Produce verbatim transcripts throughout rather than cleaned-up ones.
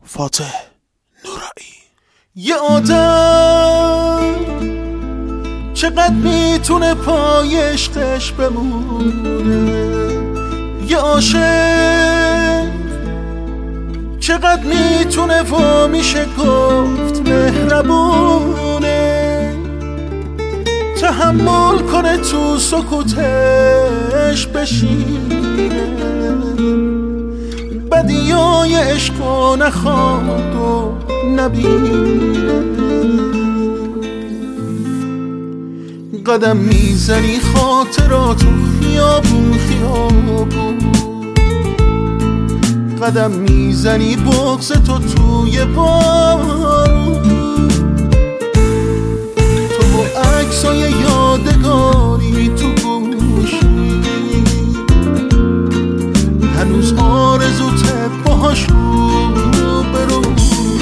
فاتح نورایی. یه آدم چقدر میتونه پای عشقش بمونه، یه عاشق چقدر میتونه و میشه گفت مهربونه، تحمل کنه تو سکوتش بشینه، بدیای عشقو نخواد و نبینه. قدم میزنی خاطراتو خیابون خیابون، قدم میزنی بغض تو توی بارون، تو با عکسای یادگاری تو گوشی، هنوز آرزوت باهاش رو بروشی.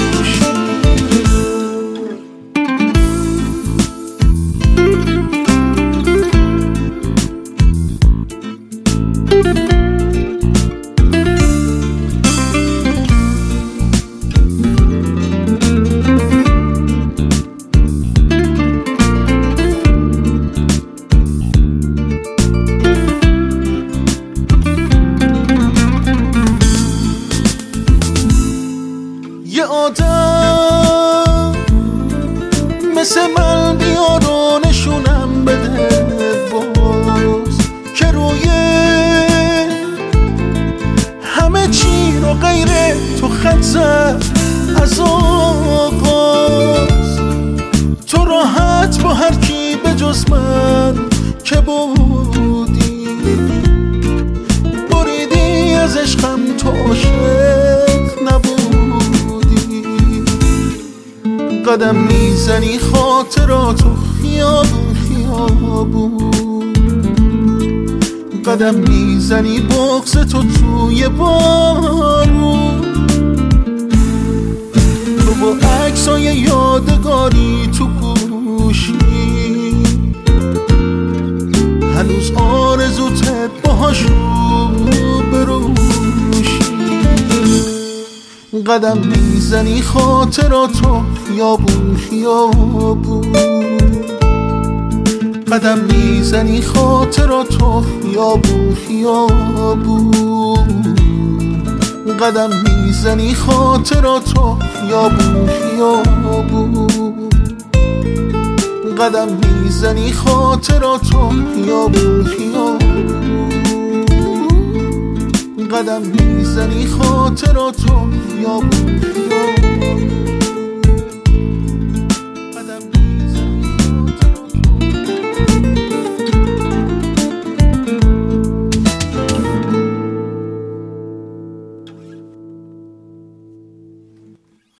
یه آدم مثل من بیا رو نشونم بده باز، که روی همه چی رو غیر تو خط زد از آغاز. تو راحت با هر کی به جز من که بودی، بریدی از عشقم، تو عاشق نبودی. قدم میزنی خاطراتو خیابون خیابون، قدم میزنی بغض تو توی بارون، تو با عکسای یادگاری تو گوشی، هنوز آرزوت باهاش رو بروشی. قدم میزنی خاطراتو خیابون خیابون، قدم میزنی خاطراتو خیابون خیابون، قدم میزنی خاطراتو خیابون خیابون، قدم میزنی خاطراتو خیابون خیابون، قدم میزنی خاطراتو خیابون خیابون.